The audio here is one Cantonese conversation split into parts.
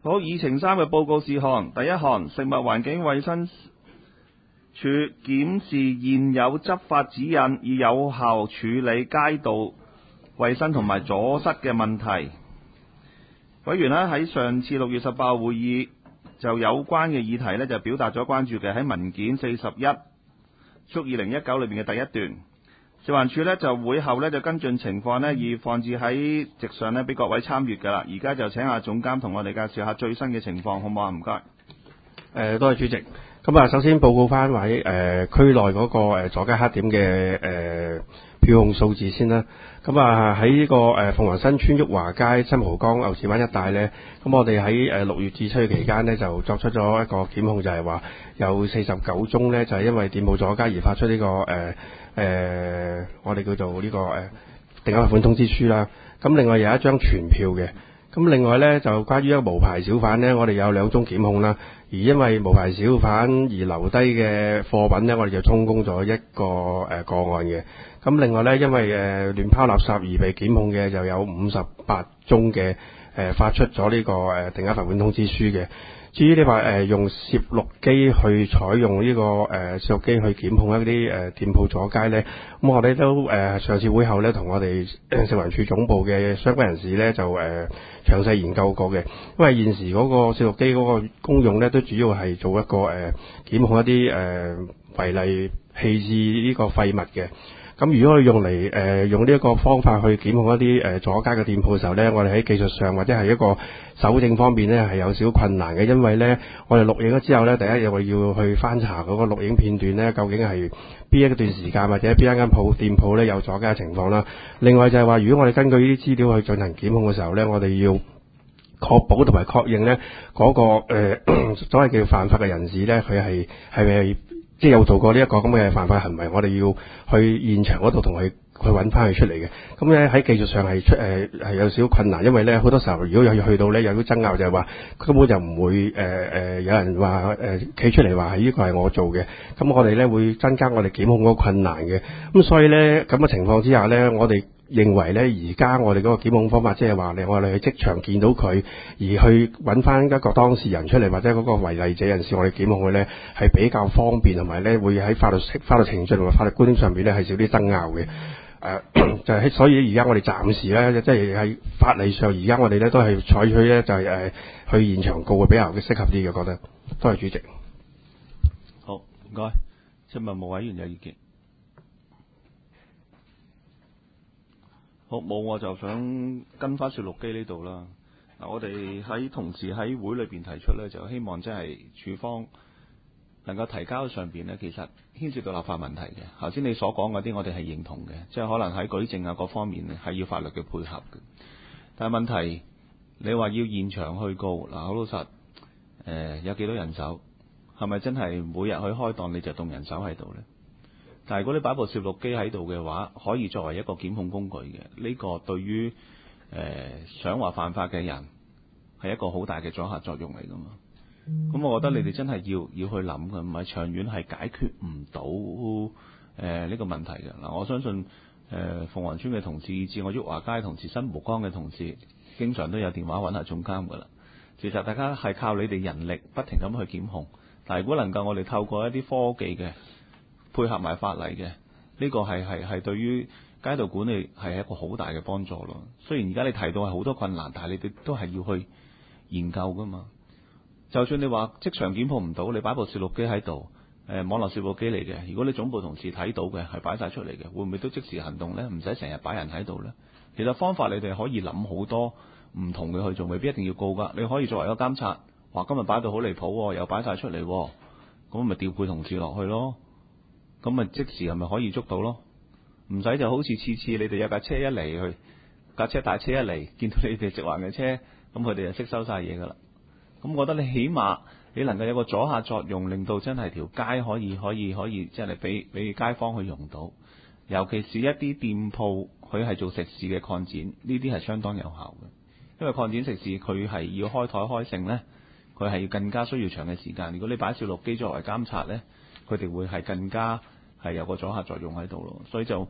好，議程3嘅報告事項。第一項，食物環境衛生署檢視現有執法指引，以有效處理街道衛生同埋阻塞嘅問題。委員喺上次6月18號會議就有關嘅議題就表達咗關注嘅，喺文件41屬2019裏面嘅第一段。食環署就會後就跟進情況而放置喺席上俾各位參閱㗎啦。而家就請下總監同我哋介紹下最新嘅情況，好唔好啊？唔該。 多謝主席。咁啊，首先報告翻位區內嗰個阻街黑點嘅票控數字先啦。咁啊喺呢個鳳凰新村毓華街、新蒲崗、牛池灣一帶呢，咁我哋喺6月至7月期間呢，就作出咗一個檢控，就係話有49宗呢，就係因為店鋪阻街而發出呢個我哋叫做呢個定額罰款通知書啦。咁另外有一張傳票嘅。咁另外呢，就關於一個無牌小販呢，我哋有2宗檢控啦。而因為無牌小販而留低嘅貨品呢，我哋就充公咗一個個案嘅。咁另外呢，因為亂拋垃圾而被檢控嘅就有58宗嘅發出咗呢個定額罰款通知書嘅。至於你話用攝錄機去採用呢個攝錄機去檢控一啲店鋪阻街呢，咁我哋都上次會後呢，同我哋食環署總部嘅相關人士呢，就詳細研究過嘅。因為現時嗰個攝錄機嗰個功用呢，都主要係做一個檢控一啲違例棄置呢個廢物嘅。咁如果佢用嚟用呢一個方法去檢控一啲阻街嘅店鋪嘅時候呢，我哋喺技術上或者係一個搜證方面呢，係有少少困難嘅，因為呢，我哋錄影咗之後呢，第一我要去翻查嗰個錄影片段呢，究竟係邊一段時間或者邊一間店鋪呢有阻街嘅情況啦。另外就係話，如果我哋根據呢啲資料去進行檢控嘅時候呢，我哋要確保同埋確認呢嗰個所謂叫犯法嘅人士呢，佢係咪即係有做過呢一個咁嘅犯法行為，我哋要去現場嗰度同佢去揾翻佢出嚟嘅。咁咧喺技術上係有少少困難，因為咧好多時候如果有去到咧有啲爭拗，就係話根本就唔會有人話企出嚟話係呢個係我做嘅。咁我哋咧會增加我哋檢控嗰個困難嘅。咁所以咧咁嘅情況之下咧，我哋認為咧，而家我哋嗰個檢控方法，即係話我哋去即場見到佢，而去揾翻一個當事人出嚟，或者嗰個違例者人士，我哋檢控佢咧係比較方便，同埋咧會喺法律程序同埋法律觀點上面咧係少啲爭拗嘅。就係所以而家我哋暫時咧，即係喺法例上，而家我哋咧都係採取咧就係去現場告會比較適合啲嘅，覺得。多謝主席。 好，唔該。請問冇委員有意見？好，冇我就想跟翻攝錄機呢度啦。嗱，我哋喺同時喺會裏邊提出咧，就希望即係署方能夠提交上邊咧，其實牽涉到立法問題嘅。頭先你所講嗰啲，我哋係認同嘅，即係可能喺舉證啊各方面咧係要法律嘅配合嘅。但係問題，你話要現場去告，嗱，好老實，有幾多人手？係咪真係每日去開檔你就動人手喺度咧？但係如果你擺部攝錄機喺度嘅話，可以作為一個檢控工具嘅，呢個對於想話犯法嘅人係一個好大嘅阻嚇作用嚟噶嘛。咁我覺得你哋真係要去諗嘅，唔係長遠係解決唔到呢個問題嘅。嗱，我相信鳳凰村嘅同事，以至我毓華街同事、新蒲崗嘅同事，經常都有電話揾下總監噶啦。其實大家係靠你哋人力不停咁去檢控，但係如果能夠我哋透過一啲科技嘅配合埋法例嘅，呢個係對於街道管理係一個好大嘅幫助咯。雖然而家你提到係好多困難，但係你哋都係要去研究噶嘛。就算你話即場檢控唔到，你擺部攝錄機喺度，網絡攝錄機嚟嘅，如果你總部同事睇到嘅係擺晒出嚟嘅，會唔會都即時行動呢？唔使成日擺人喺度呢？其實方法你哋可以諗好多唔同嘅去做，未必一定要告噶。你可以作為一個監察，話今日擺到好離譜，又擺晒出嚟，咁咪調配同事落去咯。咁咪即時係咪可以捉到咯？唔使就好似次次你哋有架車一嚟去，架車大車一嚟，見到你哋直環嘅車，咁佢哋就識收晒嘢噶啦。咁我覺得你起碼你能夠有個阻嚇作用，令到真係條街可以即係俾街坊去用到。尤其是一啲店鋪佢係做食肆嘅擴展，呢啲係相當有效嘅。因為擴展食肆佢係要開台開盛呢，佢係更加需要長嘅時間。如果你擺攝錄機作為監察呢，佢哋會係更加係有個阻嚇作用喺度咯。所以就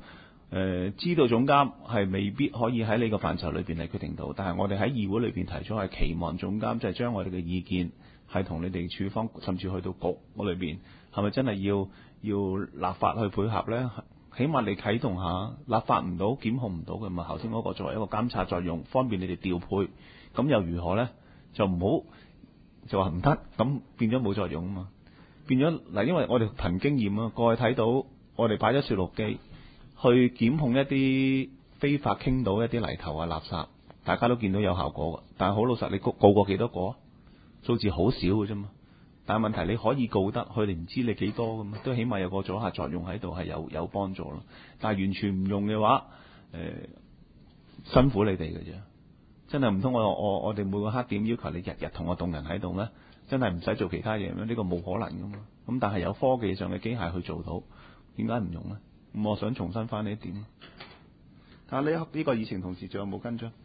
知道總監係未必可以喺呢個範疇裏邊嚟決定到，但係我哋喺議會裏邊提出係期望總監就係將我哋嘅意見係同你哋處方，甚至去到局嗰裏邊，係咪真係要立法去配合呢？起碼你啟動下，立法唔到、檢控唔到嘅，咪頭先嗰個作為一個監察作用，方便你哋調配，咁又如何呢？就唔好就話唔得，咁變咗冇作用啊嘛。變咗嗱，因為我哋憑經驗啊，過去睇到我哋擺咗攝錄機去檢控一啲非法傾倒一啲泥頭啊垃圾，大家都見到有效果嘅。但係好老實，你告過幾多個？數字好少嘅啫嘛。但係問題你可以告得，佢哋唔知你幾多咁，都起碼有個阻嚇作用喺度，係有幫助咯。但係完全唔用嘅話，辛苦你哋嘅啫。真係唔通我哋每個黑點要求你日日同我動人喺度咩？真係唔使做其他嘢咩？呢個冇可能噶嘛。咁但係有科技上嘅機械去做到，點解唔用呢？咁我想重申翻呢一點。睇下呢個議程同事仲有冇跟進？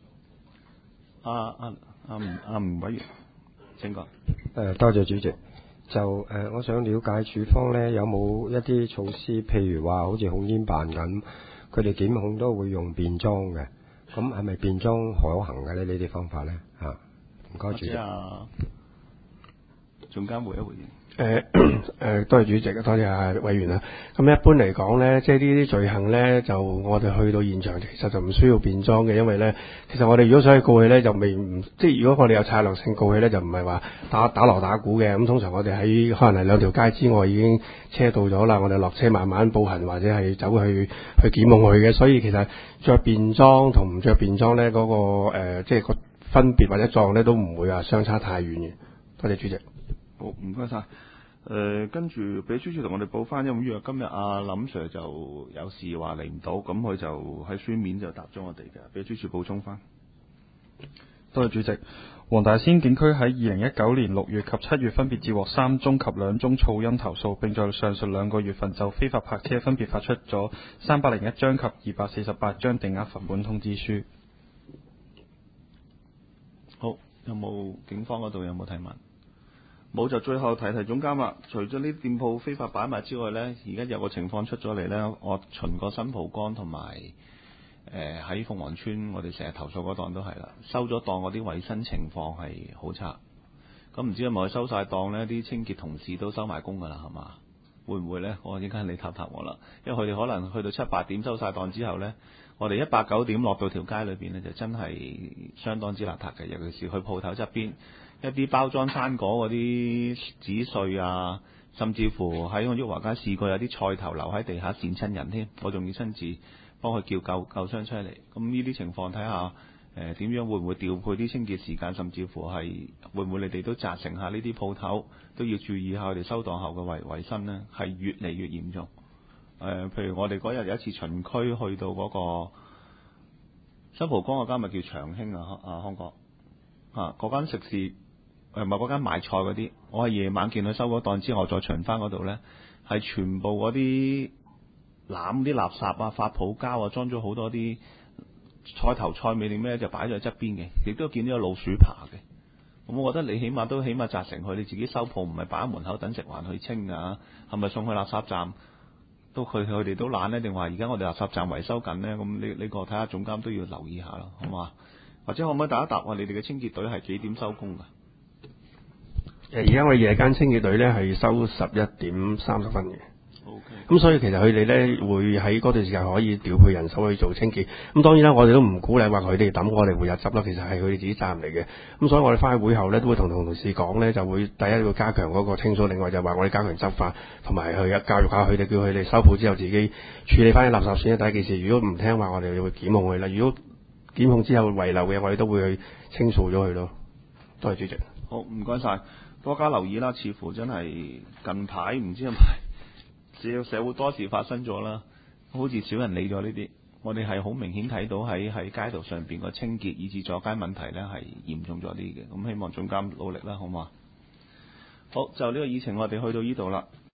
吳委員，請講。 多謝主席。就我想了解處方呢有冇一啲措施，譬如話好似控煙辦咁，佢哋檢控都會用便裝嘅，咁係咪便裝可行嘅呢？呢啲方法呢？唔該主席。 總監回一回應。 多謝主席，多謝委員啦。咁一般嚟講呢，即係呢啲罪行呢，就我哋去到現場其實就唔需要便裝嘅，因為呢，其實我哋如果想去告佢呢，就即係如果我哋有策略性告佢呢，就唔係話打鑼打鼓嘅。咁通常我哋喺可能係兩條街之外已經車到咗啦，我哋落車慢慢步行或者係走去檢控佢嘅。所以其實着便裝同唔着便裝呢，嗰個即係個分別或者狀呢，都唔會話相差太遠嘅。多謝主席。 好，唔該晒。跟住俾主席同我哋報翻，因為今日阿林 Sir 就有事話嚟唔到，咁佢就喺書面就答咗我哋嘅，俾主席補充翻。 多謝主席。黃大仙警區喺2019年6月及7月分別接獲3宗及2宗噪音投訴，並在上述2個月份就非法泊車分別發出咗301張及248張定額罰款通知書。 好，有冇警方嗰度有冇提問？冇，就最後提總監啦。除咗呢啲店鋪非法擺賣之外呢，而家有個情況出咗嚟呢，我巡過新蒲崗同埋喺鳳凰村，我哋成日投訴嗰檔都係啦，收咗檔嗰啲衞生情況係好差。咁唔知係咪收晒檔呢？啲清潔同事都收埋工㗎啦，係嘛？會唔會呢？我應該你答我啦，因為佢哋可能去到7、8點收晒檔之後呢，我哋1、8、9點落到條街裏邊呢，就真係相當之邋遢嘅，尤其是去鋪頭側邊。一啲包裝生果嗰啲紙碎啊，甚至乎喺我裕華街試過有啲菜頭留喺地下跣親人添，我仲要親自幫佢叫救傷出嚟。咁呢啲情況睇下點樣會唔會調配啲清潔時間，甚至乎係會唔會你哋都責成下呢啲鋪頭都要注意下佢哋收檔後嘅衞生呢？係越嚟越嚴重。譬如我哋嗰日有一次巡區去到嗰個新蒲崗嗰間咪叫長興啊，康哥嗰間食肆。唔係嗰間賣菜嗰啲，我係夜晚見佢收咗檔之後，我再巡翻嗰度呢，係全部嗰啲攬啲垃圾啊、發泡膠啊，裝咗好多啲菜頭菜尾定咩就擺咗喺側邊嘅，亦都見到有老鼠爬嘅。咁我覺得你起碼責成佢，你自己收鋪唔係擺喺門口等食環去清㗎，係咪送去垃圾站？都佢哋都懶呢？定話而家我哋垃圾站維修緊呢？咁呢個睇下總監都要留意下啦，好嘛？或者可唔可以答一答我哋嘅清潔隊係幾點收工㗎？ 而家我哋夜間清潔隊呢係收11點30分嘅。 OK。咁所以其實佢哋呢會喺嗰段時間可以調配人手去做清潔。咁當然啦，我哋都唔鼓勵話佢哋等我哋每日執啦，其實係佢哋自己責任嚟嘅。咁所以我哋翻去會後呢都會同同事講呢，就會第一會加強嗰個清掃，另外就話我哋加強執法，同埋去教育下佢哋，叫佢哋收鋪之後自己處理翻啲垃圾先。第一件事，如果唔聽話，我哋會檢控佢啦。如果檢控之後遺留嘅，我哋都會去清掃咗佢咯。多謝主席。 好，唔該晒。多加留意啦，似乎真係近排唔知係咪社會多事發生咗啦，好似少人理咗呢啲。我哋係好明顯睇到喺街道上邊個清潔以至阻街問題呢係嚴重咗啲嘅。咁希望總監努力啦，好嘛？好，就呢個議程我哋去到呢度啦。